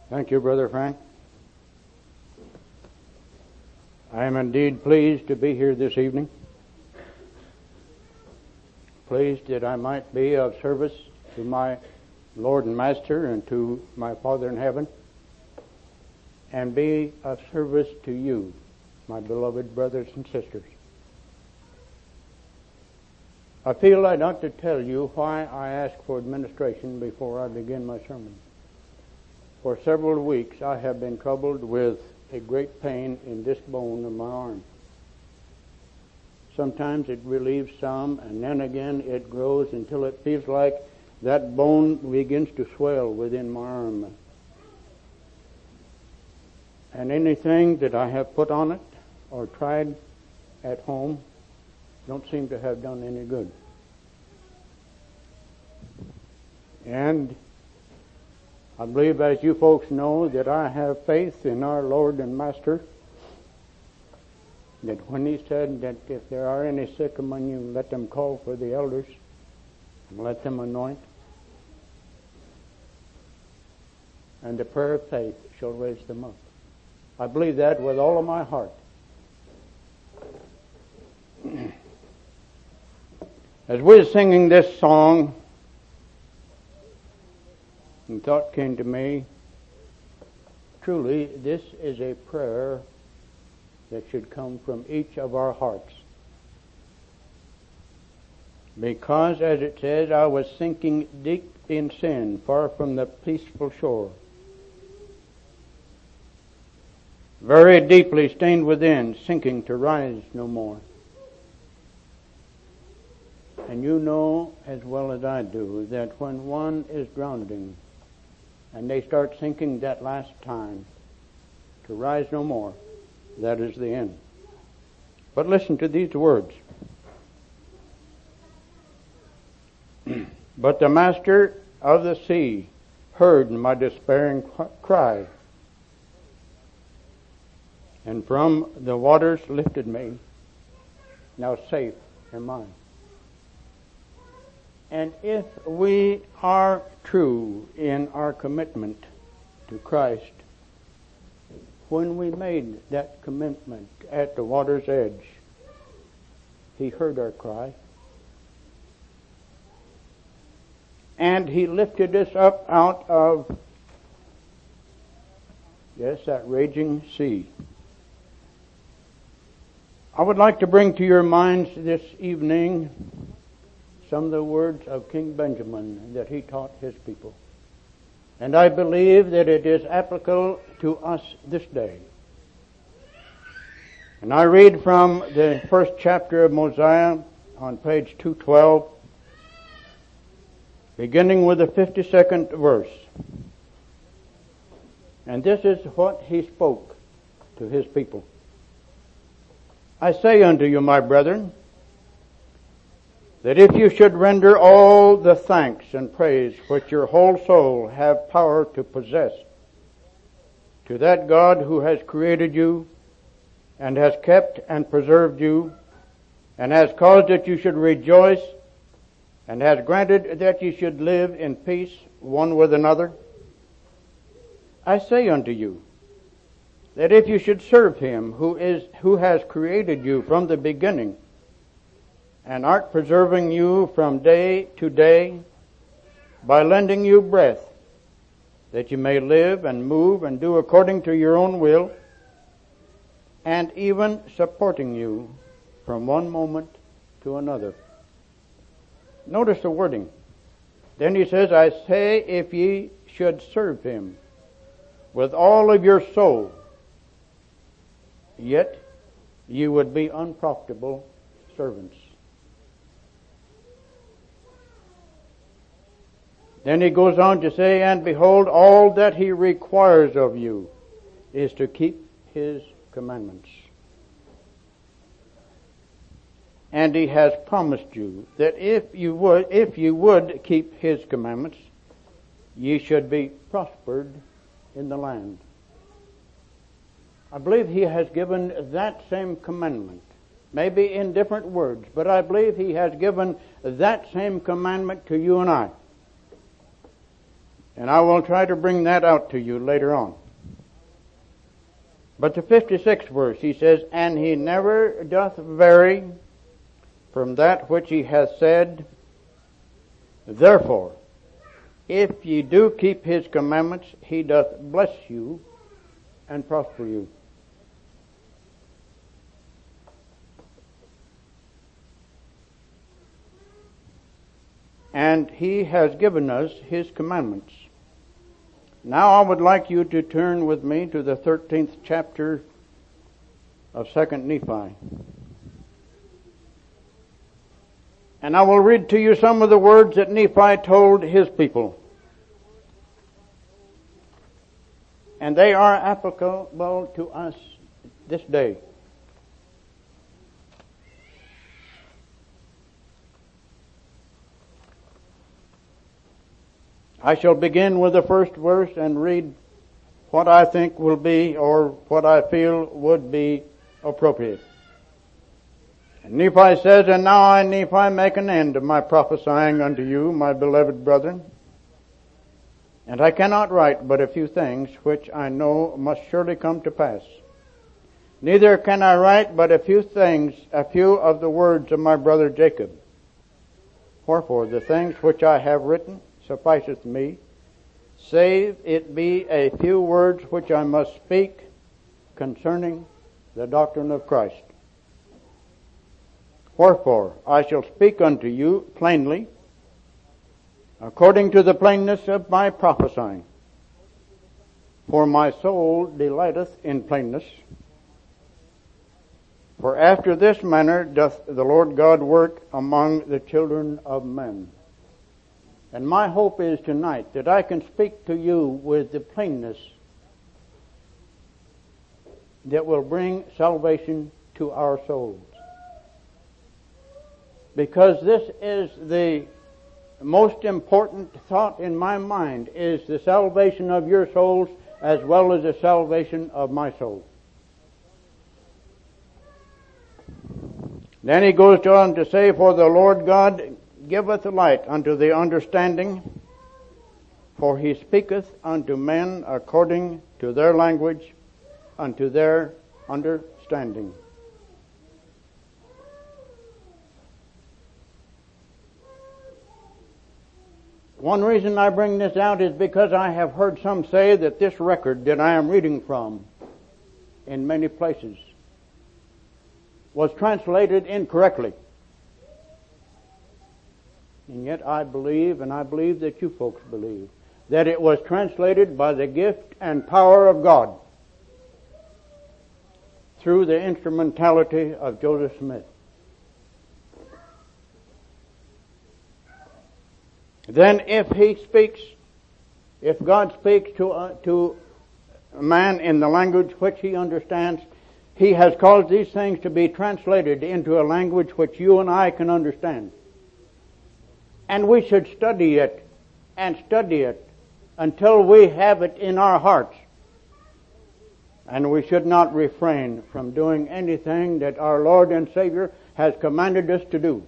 Thank you, Brother Frank. I am indeed pleased to be here this evening. Pleased that I might be of service to my Lord and Master and to my Father in heaven, and be of service to you, my beloved brothers and sisters. I feel I ought to tell you why I ask for administration before I begin my sermon. For several weeks I have been troubled with a great pain in this bone of my arm. Sometimes it relieves some, and then again it grows until it feels like that bone begins to swell within my arm. And anything that I have put on it or tried at home don't seem to have done any good. And I believe, as you folks know, that I have faith in our Lord and Master, that when He said that if there are any sick among you, let them call for the elders and let them anoint, and the prayer of faith shall raise them up. I believe that with all of my heart. As we're singing this song, and thought came to me, truly this is a prayer that should come from each of our hearts. Because, as it says, I was sinking deep in sin, far from the peaceful shore, very deeply stained within, sinking to rise no more. And you know as well as I do that when one is drowning and they start sinking that last time to rise no more, that is the end. But listen to these words. But the Master of the sea heard my despairing cry, and from the waters lifted me. Now safe am I. And if we are true in our commitment to Christ, when we made that commitment at the water's edge, He heard our cry. And He lifted us up out of, that raging sea. I would like to bring to your minds this evening some of the words of King Benjamin that he taught his people. And I believe that it is applicable to us this day. And I read from the first chapter of Mosiah on page 212, beginning with the 52nd verse. And this is what he spoke to his people. I say unto you, my brethren, that if you should render all the thanks and praise which your whole soul have power to possess to that God who has created you and has kept and preserved you and has caused that you should rejoice and has granted that you should live in peace one with another, I say unto you that if you should serve Him who has created you from the beginning and art preserving you from day to day by lending you breath, that you may live and move and do according to your own will, and even supporting you from one moment to another. Notice the wording. Then he says, I say if ye should serve Him with all of your soul, yet you would be unprofitable servants. Then he goes on to say, and behold, all that He requires of you is to keep His commandments. And He has promised you that if you would keep His commandments, ye should be prospered in the land. I believe He has given that same commandment, maybe in different words, but I believe He has given that same commandment to you and I. And I will try to bring that out to you later on. But the 56th verse, he says, and he never doth vary from that which he hath said. Therefore, if ye do keep his commandments, he doth bless you and prosper you. And he has given us his commandments. Now I would like you to turn with me to the 13th chapter of 2nd Nephi. And I will read to you some of the words that Nephi told his people. And they are applicable to us this day. I shall begin with the first verse and read what I think will be, or what I feel would be appropriate. And Nephi says, and now I, Nephi, make an end of my prophesying unto you, my beloved brethren. And I cannot write but a few things which I know must surely come to pass. Neither can I write but a few of the words of my brother Jacob. Wherefore the things which I have written sufficeth me, save it be a few words which I must speak concerning the doctrine of Christ. Wherefore I shall speak unto you plainly, according to the plainness of my prophesying. For my soul delighteth in plainness. For after this manner doth the Lord God work among the children of men. And my hope is tonight that I can speak to you with the plainness that will bring salvation to our souls. Because this is the most important thought in my mind, is the salvation of your souls as well as the salvation of my soul. Then he goes on to say, for the Lord God giveth light unto the understanding, for he speaketh unto men according to their language, unto their understanding. One reason I bring this out is because I have heard some say that this record that I am reading from in many places was translated incorrectly. And yet I believe, and I believe that you folks believe, that it was translated by the gift and power of God through the instrumentality of Joseph Smith. Then if God speaks to a man in the language which he understands, he has caused these things to be translated into a language which you and I can understand. And we should study it and study it until we have it in our hearts. And we should not refrain from doing anything that our Lord and Savior has commanded us to do.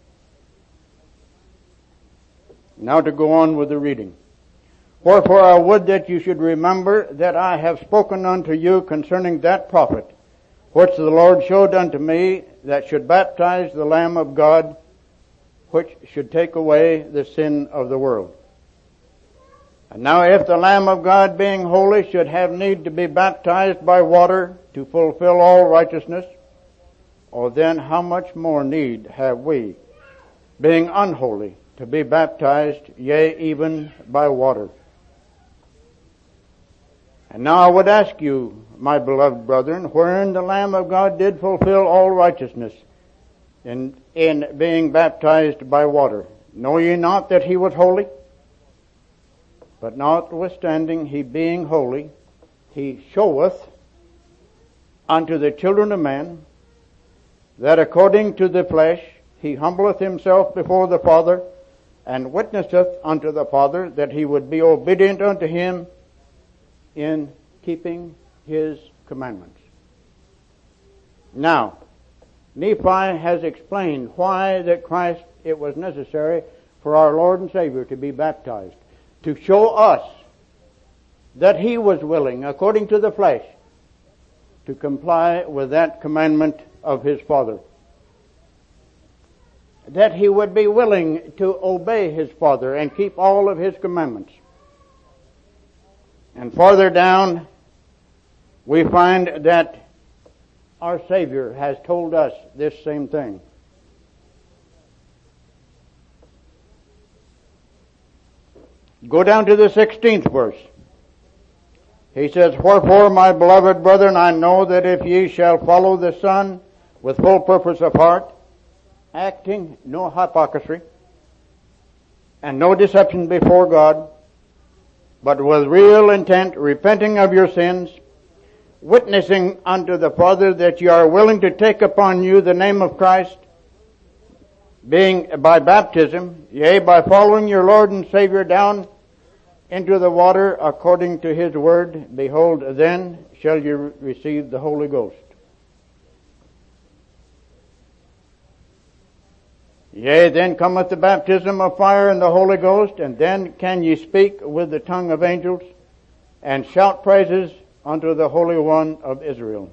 Now to go on with the reading. Wherefore I would that you should remember that I have spoken unto you concerning that prophet, which the Lord showed unto me, that should baptize the Lamb of God, which should take away the sin of the world. And now if the Lamb of God, being holy, should have need to be baptized by water to fulfill all righteousness, oh then how much more need have we, being unholy, to be baptized, yea, even by water. And now I would ask you, my beloved brethren, wherein the Lamb of God did fulfill all righteousness in being baptized by water. Know ye not that he was holy? But notwithstanding he being holy, he showeth unto the children of men that according to the flesh he humbleth himself before the Father, and witnesseth unto the Father that he would be obedient unto him in keeping his commandments. Now, Nephi has explained why that Christ, it was necessary for our Lord and Savior to be baptized. to show us that He was willing, according to the flesh, to comply with that commandment of His Father. That He would be willing to obey His Father and keep all of His commandments. And farther down, we find that our Savior has told us this same thing. Go down to the 16th verse. He says, "Wherefore, my beloved brethren, I know that if ye shall follow the Son with full purpose of heart, acting no hypocrisy, and no deception before God, but with real intent, repenting of your sins, witnessing unto the Father that ye are willing to take upon you the name of Christ, being by baptism, yea, by following your Lord and Savior down into the water according to His word, behold, then shall you receive the Holy Ghost. Yea, then cometh the baptism of fire and the Holy Ghost, and then can ye speak with the tongue of angels, and shout praises unto the Holy One of Israel.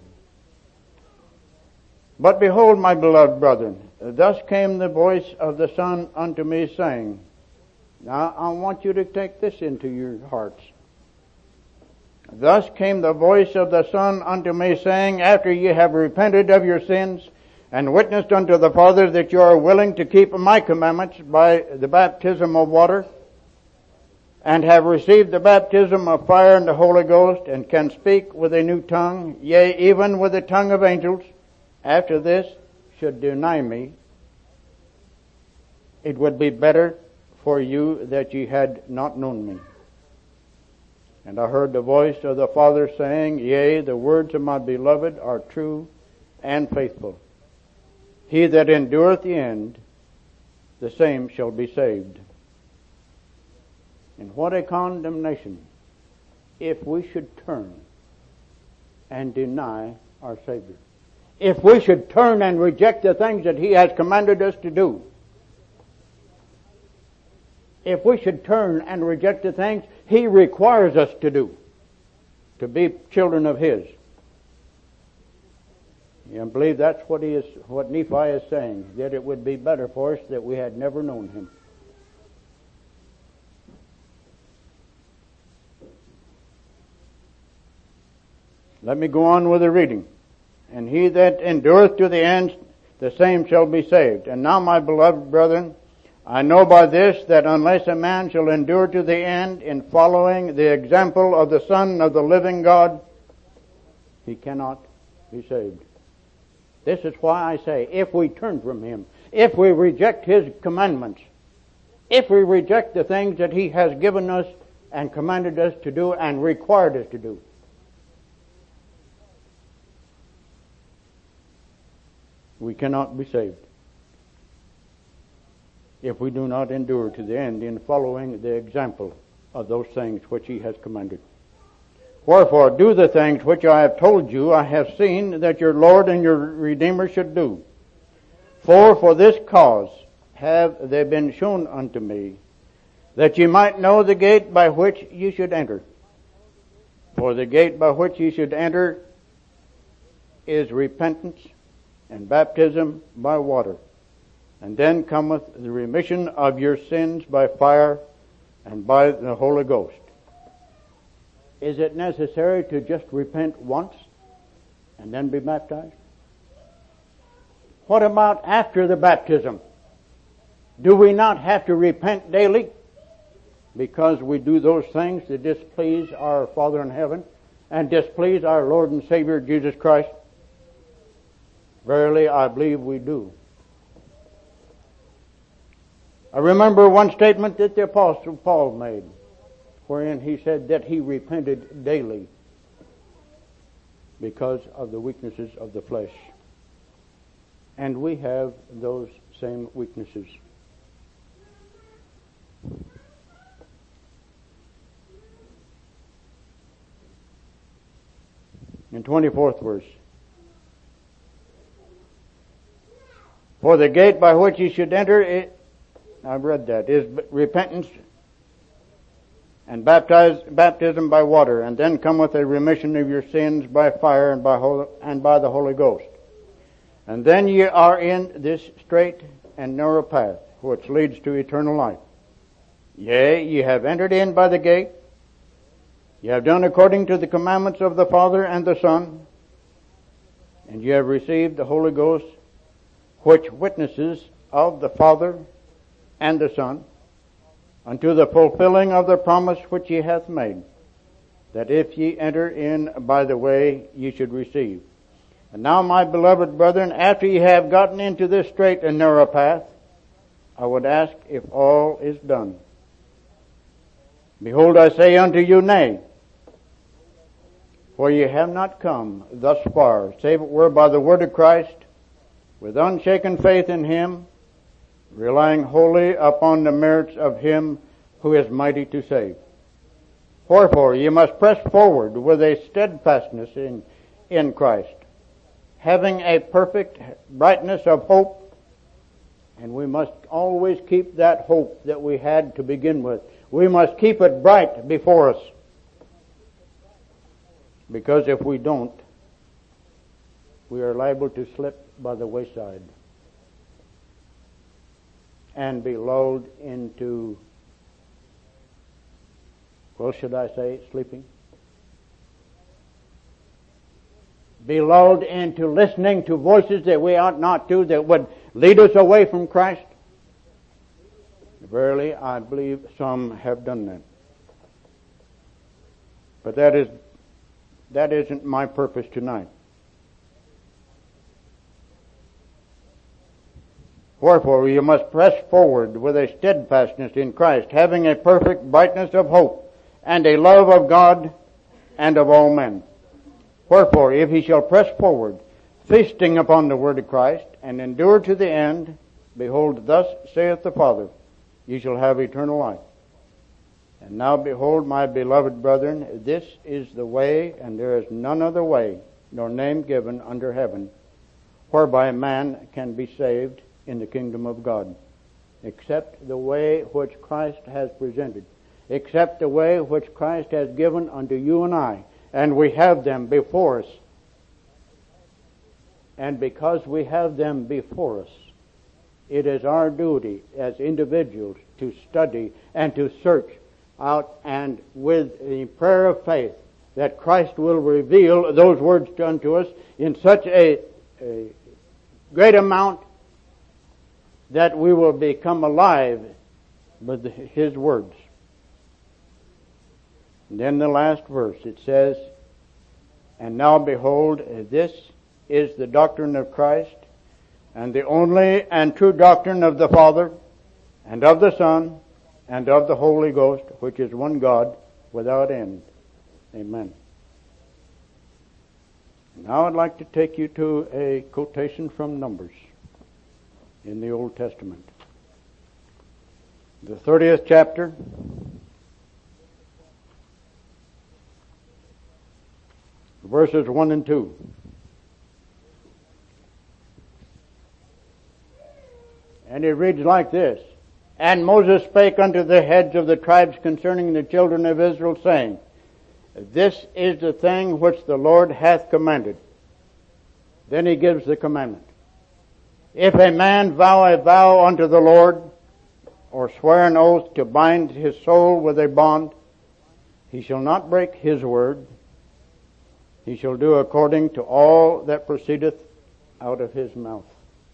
But behold, my beloved brethren, thus came the voice of the Son unto me, saying," now I want you to take this into your hearts. "Thus came the voice of the Son unto me, saying, after ye have repented of your sins, and witnessed unto the Father that you are willing to keep my commandments by the baptism of water, and have received the baptism of fire and the Holy Ghost, and can speak with a new tongue, yea, even with the tongue of angels, after this should deny me, it would be better for you that ye had not known me. And I heard the voice of the Father saying, Yea, the words of my beloved are true and faithful. He that endureth the end, the same shall be saved." And what a condemnation if we should turn and deny our Savior. If we should turn and reject the things that He has commanded us to do. If we should turn and reject the things He requires us to do, to be children of His. I believe that's what Nephi is saying, that it would be better for us that we had never known Him. Let me go on with the reading. "And he that endureth to the end, the same shall be saved. And now, my beloved brethren, I know by this that unless a man shall endure to the end in following the example of the Son of the living God, he cannot be saved." This is why I say, if we turn from Him, if we reject His commandments, if we reject the things that He has given us and commanded us to do and required us to do, we cannot be saved. If we do not endure to the end in following the example of those things which He has commanded. "Wherefore do the things which I have told you, I have seen that your Lord and your Redeemer should do. For this cause have they been shown unto me, that ye might know the gate by which ye should enter. For the gate by which ye should enter is repentance and baptism by water. And then cometh the remission of your sins by fire and by the Holy Ghost." Is it necessary to just repent once and then be baptized? What about after the baptism? Do we not have to repent daily because we do those things that displease our Father in heaven and displease our Lord and Savior Jesus Christ? Verily, I believe we do. I remember one statement that the Apostle Paul made, wherein he said that he repented daily because of the weaknesses of the flesh. And we have those same weaknesses. In 24th verse. "For the gate by which ye should enter," I've read that, "is repentance and baptism by water, and then cometh a remission of your sins by fire and by the Holy Ghost. And then ye are in this straight and narrow path, which leads to eternal life. Yea, ye have entered in by the gate. Ye have done according to the commandments of the Father and the Son, and ye have received the Holy Ghost, which witnesses of the Father and the Son, unto the fulfilling of the promise which he hath made, that if ye enter in by the way, ye should receive. And now, my beloved brethren, after ye have gotten into this straight and narrow path, I would ask if all is done. Behold, I say unto you, nay, for ye have not come thus far, save it were by the word of Christ, with unshaken faith in him, relying wholly upon the merits of him who is mighty to save. Wherefore ye must press forward with a steadfastness in Christ, having a perfect brightness of hope, and we must always keep that hope that we had to begin with. We must keep it bright before us, because if we don't, we are liable to slip by the wayside and be lulled into, well, should I say, sleeping? Be lulled into listening to voices that we ought not to, that would lead us away from Christ. Verily, I believe some have done that. But that isn't my purpose tonight. Wherefore, you must press forward with a steadfastness in Christ, having a perfect brightness of hope, and a love of God and of all men. Wherefore, if he shall press forward, feasting upon the word of Christ, and endure to the end, behold, thus saith the Father, ye shall have eternal life. And now behold, my beloved brethren, this is the way, and there is none other way, nor name given under heaven, whereby man can be saved in the kingdom of God, except the way which Christ has presented, except the way which Christ has given unto you and I, and we have them before us. And because we have them before us, it is our duty as individuals to study and to search out, and with the prayer of faith that Christ will reveal those words unto us in such a great amount that we will become alive with his words. And then the last verse, it says, and now behold, this is the doctrine of Christ, and the only and true doctrine of the Father, and of the Son, and of the Holy Ghost, which is one God, without end. Amen. Now I'd like to take you to a quotation from Numbers in the Old Testament. The 30th chapter, verses 1 and 2. And it reads like this. And Moses spake unto the heads of the tribes concerning the children of Israel, saying, this is the thing which the Lord hath commanded. Then he gives the commandment. If a man vow a vow unto the Lord, or swear an oath to bind his soul with a bond, he shall not break his word. He shall do according to all that proceedeth out of his mouth.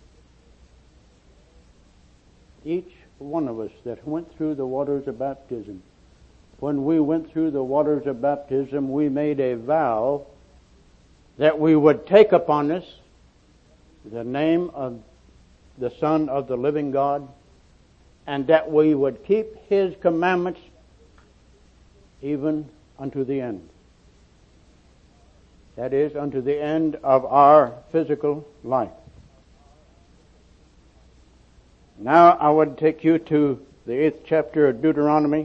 Each one of us that went through the waters of baptism, when we went through the waters of baptism, we made a vow that we would take upon us the name of the Son of the living God, and that we would keep his commandments even unto the end. That is, unto the end of our physical life. Now I would take you to the 8th chapter of Deuteronomy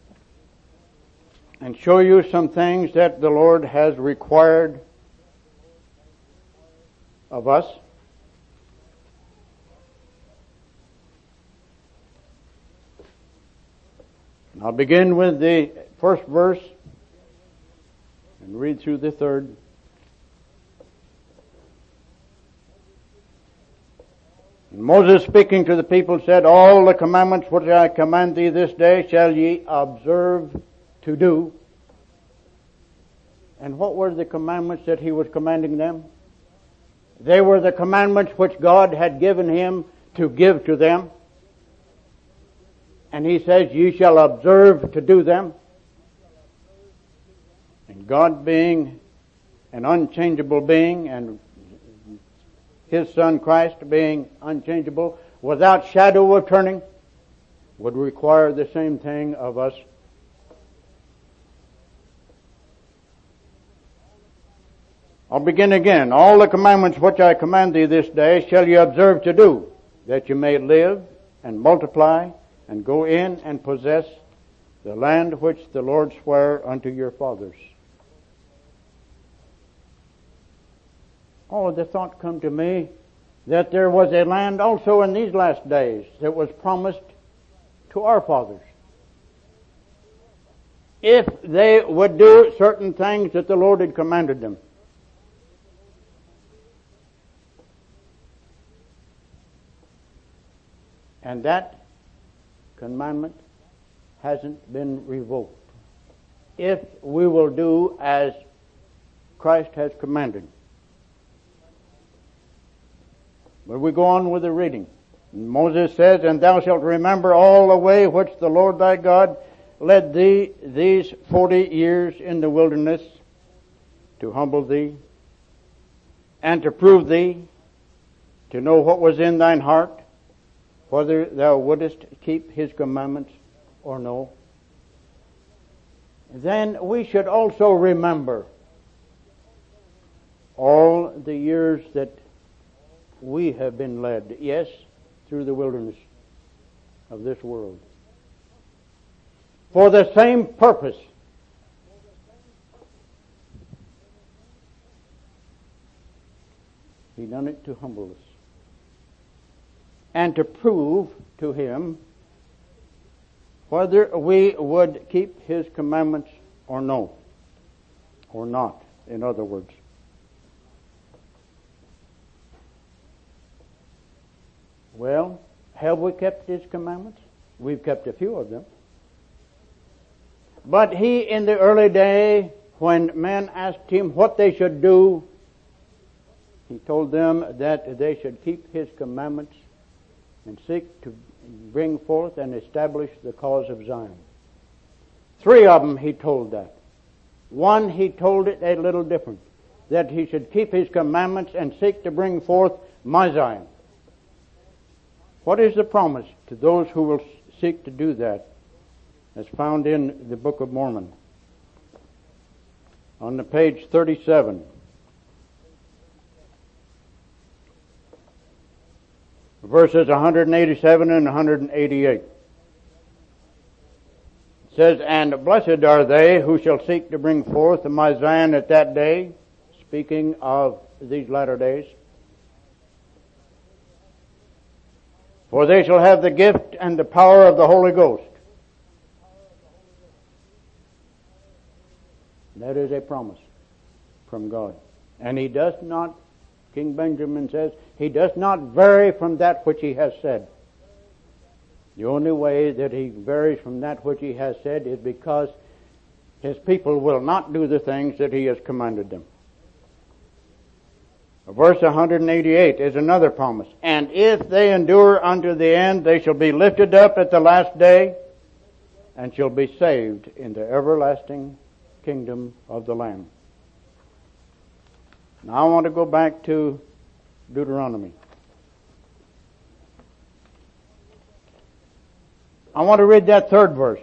and show you some things that the Lord has required of us. I'll begin with the first verse and read through the third. And Moses, speaking to the people, said, All the commandments which I command thee this day shall ye observe to do. And what were the commandments that he was commanding them? They were the commandments which God had given him to give to them. And he says, Ye shall observe to do them. And God, being an unchangeable being, and His Son Christ being unchangeable, without shadow of turning, would require the same thing of us. I'll begin again. All the commandments which I command thee this day shall ye observe to do, that you may live and multiply and go in and possess the land which the Lord sware unto your fathers. Oh, the thought come to me that there was a land also in these last days that was promised to our fathers, if they would do certain things that the Lord had commanded them. And that commandment hasn't been revoked. If we will do as Christ has commanded. But we go on with the reading. Moses says, And thou shalt remember all the way which the Lord thy God led thee these 40 years in the wilderness, to humble thee, and to prove thee, to know what was in thine heart, whether thou wouldest keep his commandments or no. Then we should also remember all the years that we have been led, yes, through the wilderness of this world, for the same purpose. He done it to humble us and to prove to him whether we would keep his commandments or no, or not, in other words. Well, have we kept his commandments? We've kept a few of them. But he, in the early day, when men asked him what they should do, he told them that they should keep his commandments and seek to bring forth and establish the cause of Zion. 3 of them he told that. One, he told it a little different, that he should keep his commandments and seek to bring forth my Zion. What is the promise to those who will seek to do that? As found in the Book of Mormon. On the page 37. Verses 187 and 188. It says, And blessed are they who shall seek to bring forth my Zion at that day, speaking of these latter days. For they shall have the gift and the power of the Holy Ghost. That is a promise from God. And he does not, King Benjamin says, he does not vary from that which he has said. The only way that he varies from that which he has said is because his people will not do the things that he has commanded them. Verse 188 is another promise. And if they endure unto the end, they shall be lifted up at the last day, and shall be saved in the everlasting kingdom of the Lamb. Now I want to go back to Deuteronomy. I want to read that 3rd verse.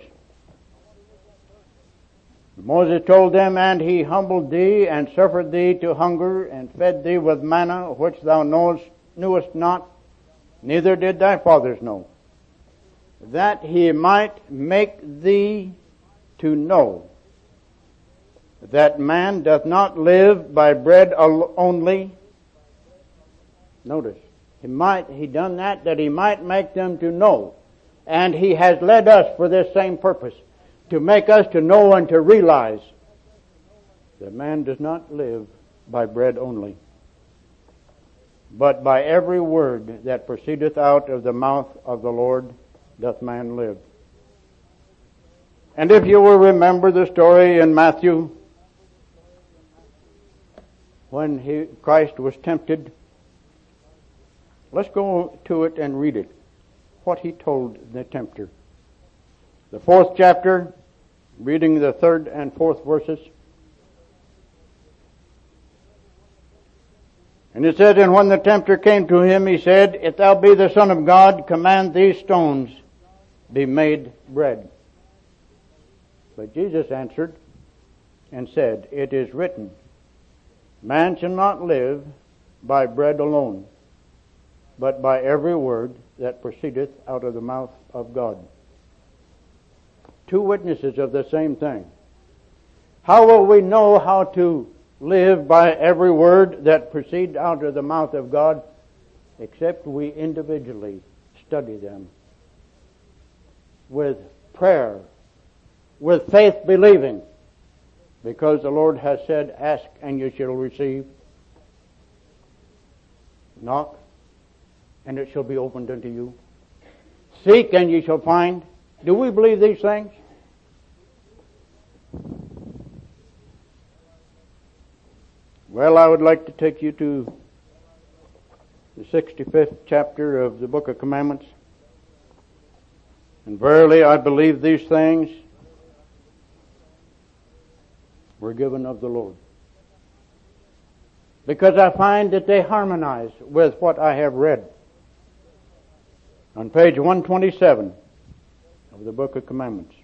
Moses told them, And he humbled thee, and suffered thee to hunger, and fed thee with manna, which thou knewest not, neither did thy fathers know, that he might make thee to know that man doth not live by bread only. Notice, he done that he might make them to know. And he has led us for this same purpose, to make us to know and to realize that man does not live by bread only, but by every word that proceedeth out of the mouth of the Lord doth man live. And if you will remember the story in Matthew, when Christ was tempted, let's go to it and read it, what he told the tempter. The 4th chapter, reading the 3rd and 4th verses. And it said, and when the tempter came to him, he said, if thou be the Son of God, command these stones be made bread. But Jesus answered and said, it is written, man shall not live by bread alone, but by every word that proceedeth out of the mouth of God. Two witnesses of the same thing. How will we know how to live by every word that proceeds out of the mouth of God, except we individually study them with prayer, with faith believing, because the Lord has said, ask and you shall receive. Knock and it shall be opened unto you. Seek and ye shall find. Do we believe these things? Well, I would like to take you to the 65th chapter of the Book of Commandments. And verily I believe these things were given of the Lord, because I find that they harmonize with what I have read on page 127 of the Book of Commandments,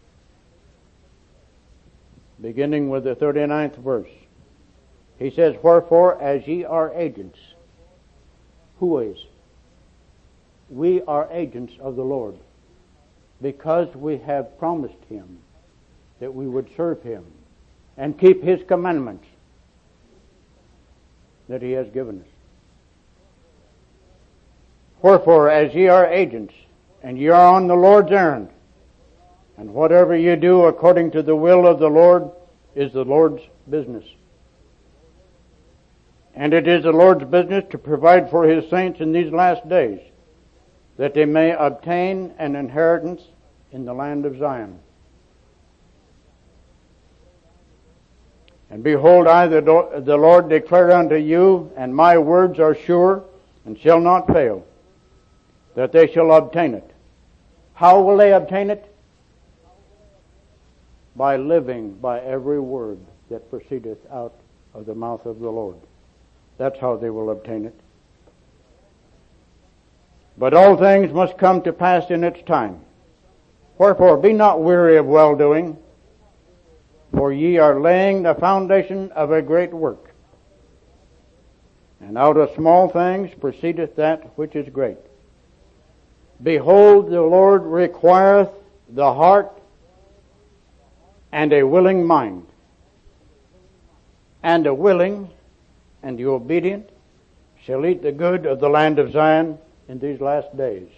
beginning with the 39th verse. He says, wherefore, as ye are agents, who is? We are agents of the Lord, because we have promised Him that we would serve Him and keep His commandments that He has given us. Wherefore, as ye are agents, and ye are on the Lord's errand, and whatever ye do according to the will of the Lord is the Lord's business. And it is the Lord's business to provide for His saints in these last days, that they may obtain an inheritance in the land of Zion. And behold, I, the Lord, declare unto you, and my words are sure, and shall not fail, that they shall obtain it. How will they obtain it? By living by every word that proceedeth out of the mouth of the Lord. That's how they will obtain it. But all things must come to pass in its time. Wherefore, be not weary of well-doing, for ye are laying the foundation of a great work. And out of small things proceedeth that which is great. Behold, the Lord requireth the heart and a willing mind. And the willing and the obedient shall eat the good of the land of Zion in these last days.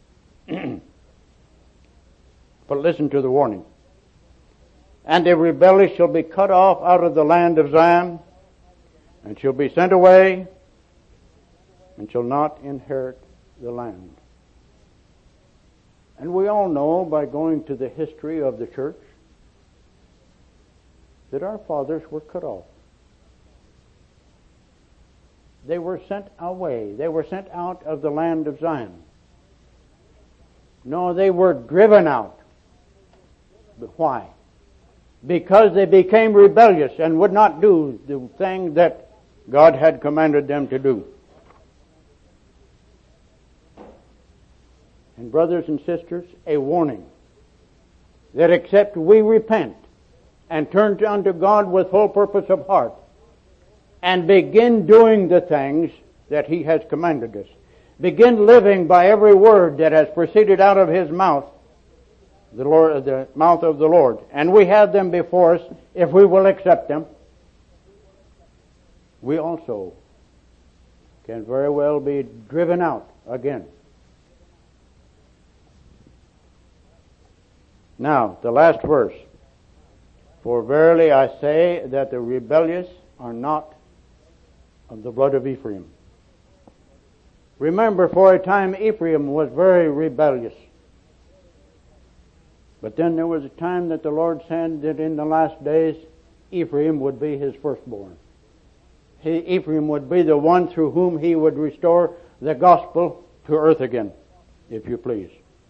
But listen to the warning. And the rebellious shall be cut off out of the land of Zion, and shall be sent away, and shall not inherit the land. And we all know, by going to the history of the church, that our fathers were cut off. They were sent away. They were sent out of the land of Zion. No, they were driven out. But why? Because they became rebellious and would not do the thing that God had commanded them to do. And brothers and sisters, a warning that except we repent and turn unto God with full purpose of heart and begin doing the things that He has commanded us, begin living by every word that has proceeded out of His mouth, the mouth of the Lord, and we have them before us, if we will accept them, we also can very well be driven out again. Now, the last verse. For verily I say that the rebellious are not of the blood of Ephraim. Remember, for a time Ephraim was very rebellious. But then there was a time that the Lord said that in the last days Ephraim would be his firstborn. Ephraim would be the one through whom he would restore the gospel to earth again, if you please.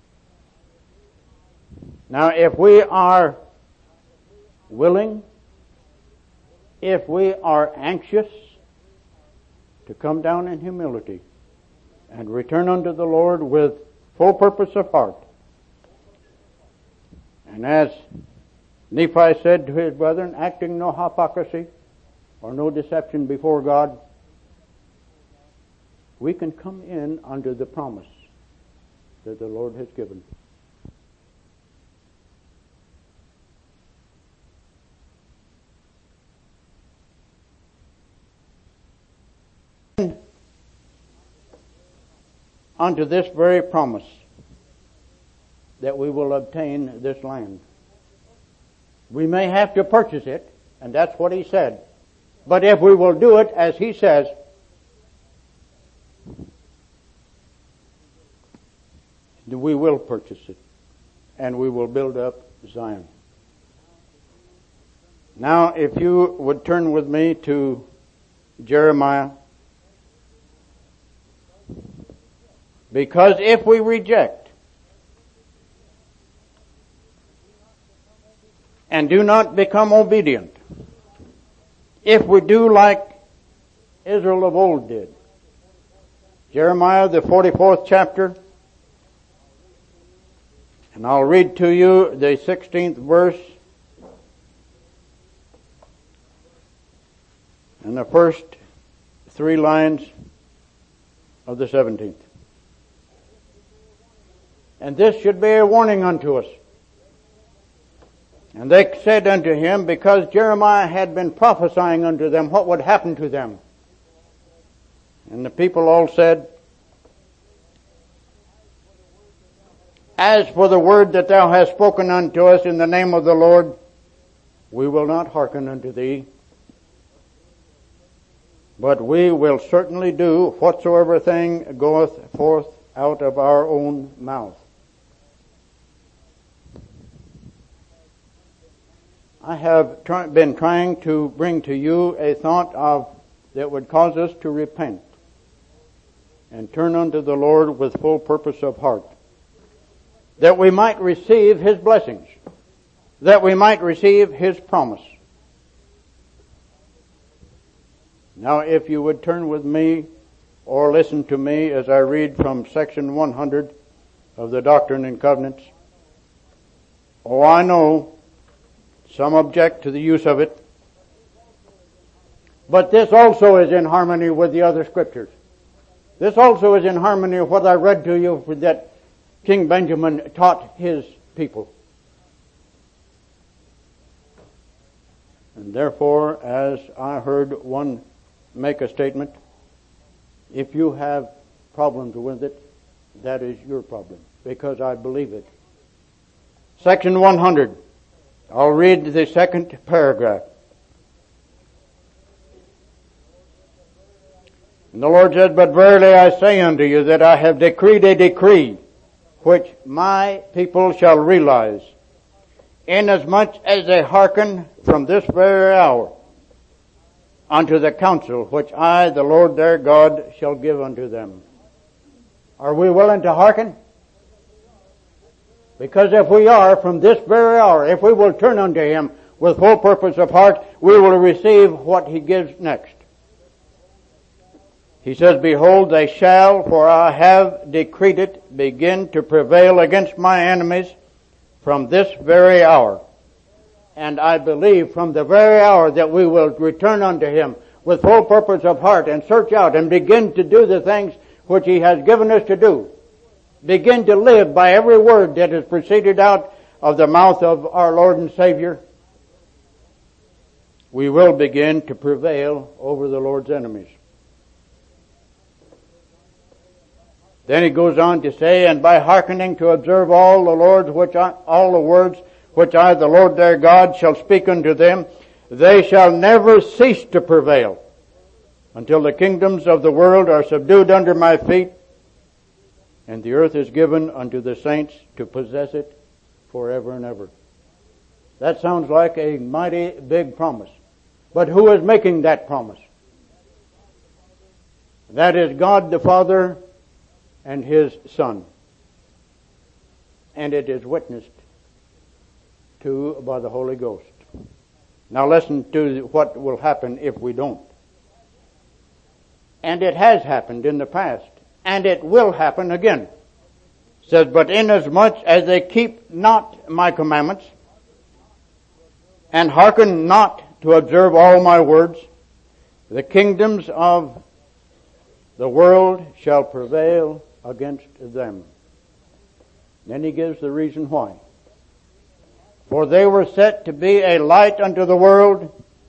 Now, if we are willing, if we are anxious to come down in humility and return unto the Lord with full purpose of heart, and as Nephi said to his brethren, acting no hypocrisy or no deception before God, we can come in under the promise that the Lord has given. Unto this very promise that we will obtain this land. We may have to purchase it, and that's what he said. But if we will do it as he says, we will purchase it, and we will build up Zion. Now, if you would turn with me to Jeremiah. Because if we reject and do not become obedient, if we do like Israel of old did, Jeremiah the 44th chapter, and I'll read to you the 16th verse and the first 3 lines of the 17th. And this should be a warning unto us. And they said unto him, because Jeremiah had been prophesying unto them what would happen to them. And the people all said, as for the word that thou hast spoken unto us in the name of the Lord, we will not hearken unto thee, but we will certainly do whatsoever thing goeth forth out of our own mouth. I have been trying to bring to you a thought that would cause us to repent and turn unto the Lord with full purpose of heart, that we might receive his blessings, that we might receive his promise. Now, if you would turn with me or listen to me as I read from section 100 of the Doctrine and Covenants. Oh, I know some object to the use of it, but this also is in harmony with the other scriptures. This also is in harmony with what I read to you that King Benjamin taught his people. And therefore, as I heard one make a statement, if you have problems with it, that is your problem, because I believe it. Section 100. I'll read the second paragraph. And the Lord said, but verily I say unto you that I have decreed a decree which my people shall realize, inasmuch as they hearken from this very hour unto the counsel which I, the Lord their God, shall give unto them. Are we willing to hearken? Because if we are, from this very hour, if we will turn unto him with full purpose of heart, we will receive what he gives next. He says, behold, they shall, for I have decreed it, begin to prevail against my enemies from this very hour. And I believe from the very hour that we will return unto him with full purpose of heart and search out and begin to do the things which he has given us to do. Begin to live by every word that has proceeded out of the mouth of our Lord and Savior. We will begin to prevail over the Lord's enemies. Then he goes on to say, and by hearkening to observe all the words which I, the Lord their God, shall speak unto them, they shall never cease to prevail until the kingdoms of the world are subdued under my feet, and the earth is given unto the saints to possess it forever and ever. That sounds like a mighty big promise. But who is making that promise? That is God the Father and His Son. And it is witnessed to by the Holy Ghost. Now listen to what will happen if we don't. And it has happened in the past. And it will happen again. It says, but inasmuch as they keep not my commandments, and hearken not to observe all my words, the kingdoms of the world shall prevail against them. Then he gives the reason why. For they were set to be a light unto the world,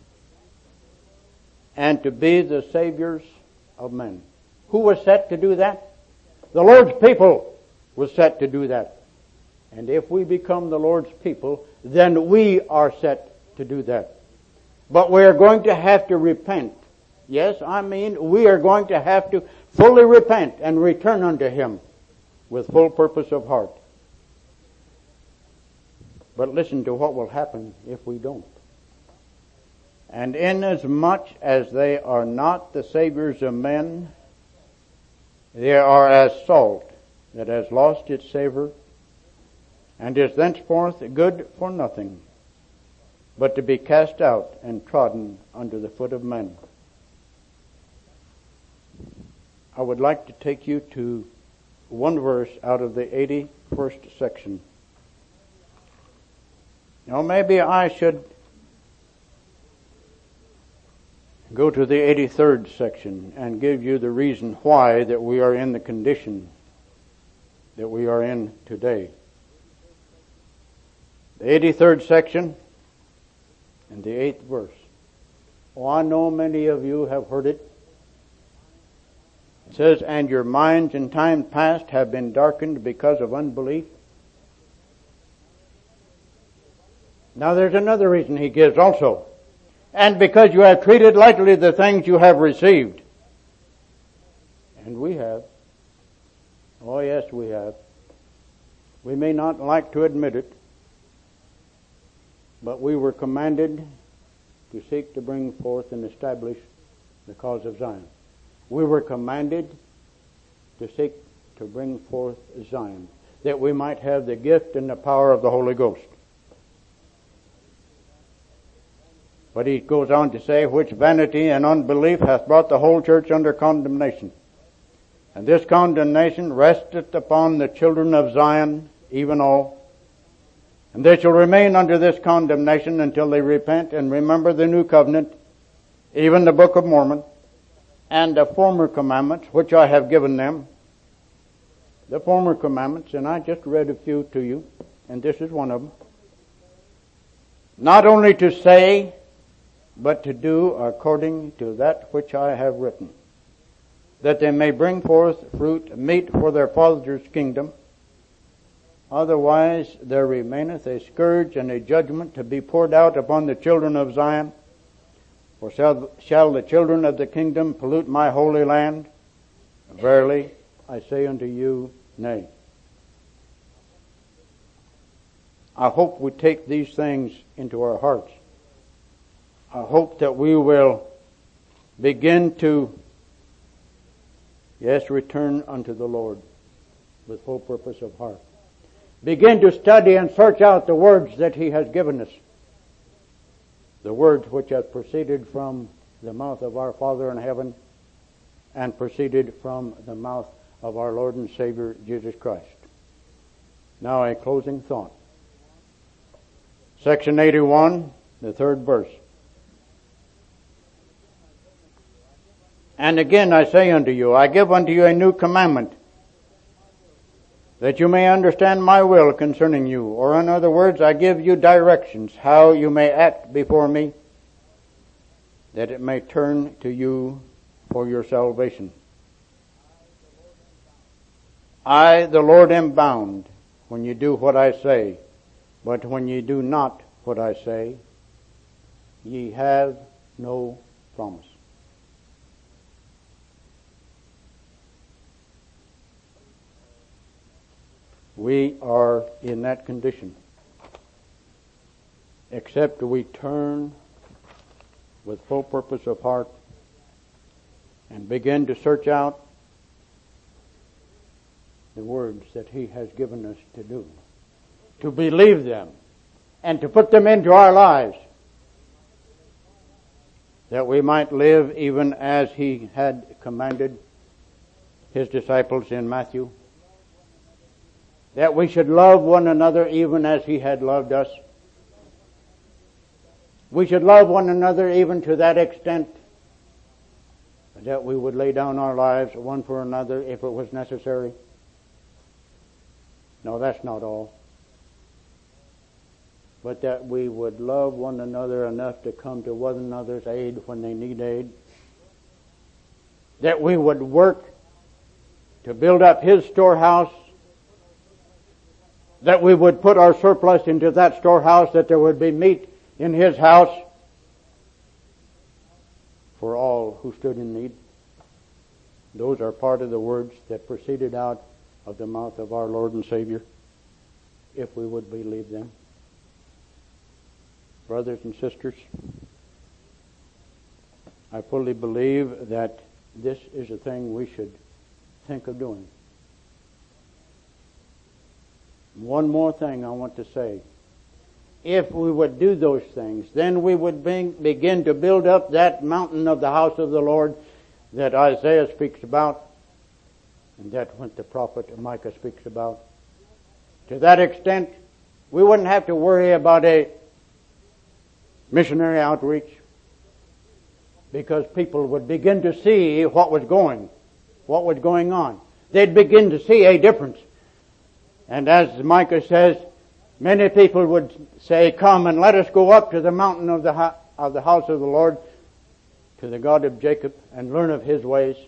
and to be the saviors of men. Who was set to do that? The Lord's people was set to do that. And if we become the Lord's people, then we are set to do that. But we are going to have to repent. Yes, I mean, we are going to have to fully repent and return unto Him with full purpose of heart. But listen to what will happen if we don't. And inasmuch as they are not the saviors of men, they are as salt that has lost its savor, and is thenceforth good for nothing, but to be cast out and trodden under the foot of men. I would like to take you to one verse out of the 81st section. Now maybe I should go to the 83rd section and give you the reason why that we are in the condition that we are in today. The 83rd section and the 8th verse. Oh, I know many of you have heard it. It says, and your minds in time past have been darkened because of unbelief. Now there's another reason he gives also. And because you have treated lightly the things you have received. And we have. Oh yes, we have. We may not like to admit it, but we were commanded to seek to bring forth and establish the cause of Zion. We were commanded to seek to bring forth Zion, that we might have the gift and the power of the Holy Ghost. But he goes on to say, which vanity and unbelief hath brought the whole church under condemnation. And this condemnation resteth upon the children of Zion, even all. And they shall remain under this condemnation until they repent and remember the new covenant, even the Book of Mormon, and the former commandments which I have given them. The former commandments, and I just read a few to you, and this is one of them. Not only to say, but to do according to that which I have written, that they may bring forth fruit meet for their Father's kingdom. Otherwise there remaineth a scourge and a judgment to be poured out upon the children of Zion. For shall the children of the kingdom pollute my holy land? Verily, I say unto you, nay. I hope we take these things into our hearts. I hope that we will begin to, return unto the Lord with full purpose of heart. Begin to study and search out the words that He has given us. The words which have proceeded from the mouth of our Father in heaven and proceeded from the mouth of our Lord and Savior Jesus Christ. Now a closing thought. Section 81, the 3rd verse. And again I say unto you, I give unto you a new commandment, that you may understand my will concerning you. Or in other words, I give you directions how you may act before me, that it may turn to you for your salvation. I, the Lord, am bound, when you do what I say, But when ye do not what I say, ye have no promise. We are in that condition, except we turn with full purpose of heart and begin to search out the words that He has given us to do, to believe them and to put them into our lives, that we might live even as He had commanded His disciples in Matthew, that we should love one another even as He had loved us. We should love one another even to that extent that we would lay down our lives one for another if it was necessary. No, that's not all. But that we would love one another enough to come to one another's aid when they need aid. That we would work to build up His storehouse. That we would put our surplus into that storehouse, that there would be meat in His house for all who stood in need. Those are part of the words that proceeded out of the mouth of our Lord and Savior, if we would believe them. Brothers and sisters, I fully believe that this is a thing we should think of doing. One more thing I want to say. If we would do those things, then we would begin to build up that mountain of the house of the Lord that Isaiah speaks about, and that what the prophet Micah speaks about. To that extent, we wouldn't have to worry about a missionary outreach, because people would begin to see what was going on. They'd begin to see a difference. And as Micah says, many people would say, "Come and let us go up to the mountain of the house of the Lord, to the God of Jacob, and learn of His ways."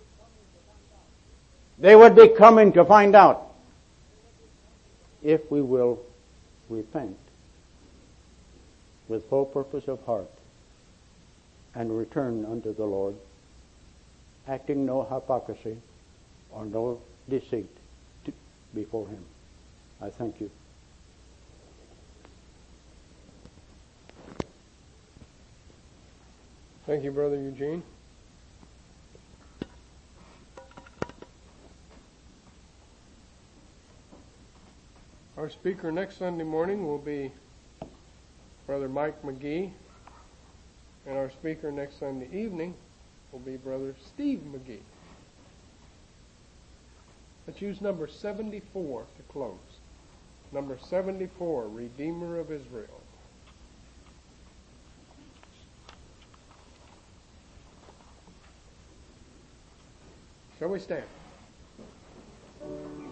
They would be coming to find out if we will repent with full purpose of heart and return unto the Lord, acting no hypocrisy or no deceit before Him. I thank you. Thank you, Brother Eugene. Our speaker next Sunday morning will be Brother Mike McGee, and our speaker next Sunday evening will be Brother Steve McGee. Let's use number 74 to close. Number 74, Redeemer of Israel. Shall we stand?